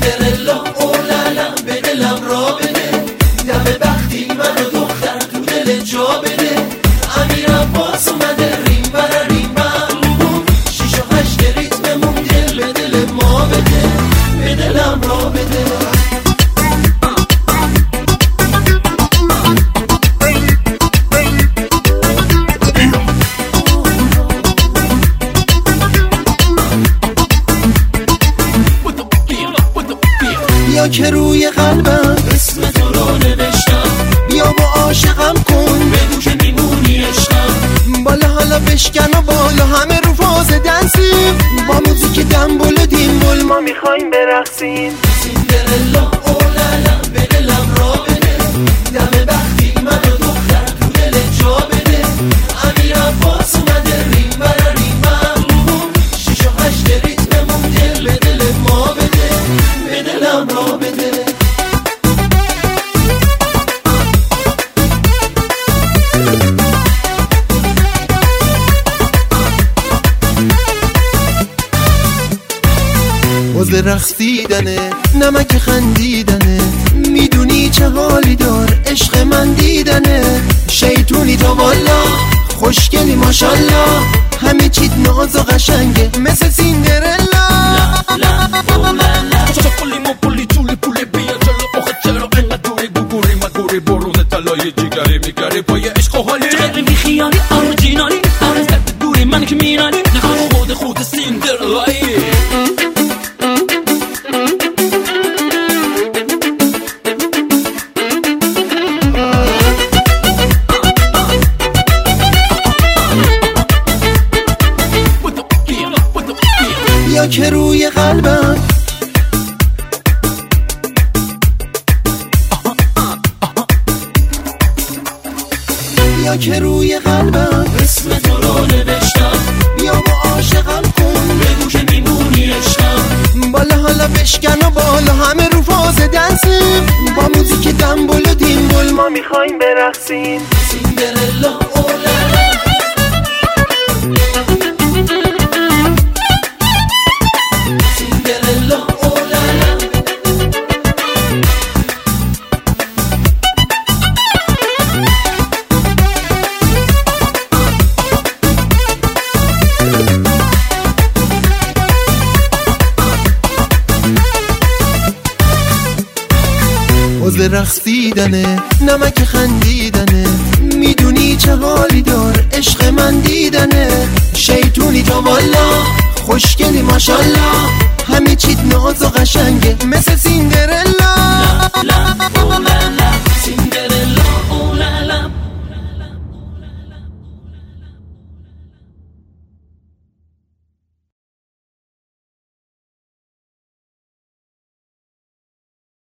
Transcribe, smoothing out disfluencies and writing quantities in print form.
سیندرلا اولالا به دلم را بده، دم بختی منو دختر تو دل جا بده. امیر عباس اومده ریم برا ریم بم، 6 و 8 ریتممون دل به دل ما بده، به دلم را بده. بیا که روی قلبم اسم تو رو نوشتم، بیا با عاشقم کن بگو که میمونی عشقم. بالا حالا بشکن و بالا همه رو فاز دنسیم، با موزیک دنبول و دیمبول ما میخوایم برقصیم. سیندرلا اولالا به دلم را بده، دم بختی منو دختر تو دل جا بده. امیر عباس اومده ریم برا ریم بم، 6 و 8 ریتممون دل به دل ما بده، به دلم را بده. وز رقصیدنه نمک خندیدنه، میدونی چه حالی دار عشق من دیدنه. شیطونی تو والا خوشگلی ماشالله، همه چیت ناز و قشنگه مثل سیندرلا. لا لا اولالا چاپولیمو پولی چولی پولی بیا جلو آخه چرا انقدر دوری گوگوری مگوری برون طلای جیگری میگری پای عشق و حالی. چقدر بیخیالی اورجینالی آرز درد دوری من که میرانی، نکن خود سیندرلایی. بیا که روی قلبم بیا که روی قلبم اسم تو رو نوشتم، بیا با عاشقم کن بگو که میمونی عشقم. بالا حالا بشکن و بالا همه رو فاز دنسیم، با موزیک دنبول و دیمبول ما میخوایم برقصیم. سیندرلا اولالا سیندرلا اولالا وز رقصیدنه نمک خندیدنه، میدونی چه حالی دار عشق من دیدنه. شیطونی تو والا خوشگلی ماشالله، همه چیت ناز و قشنگه مثل سیندرلا.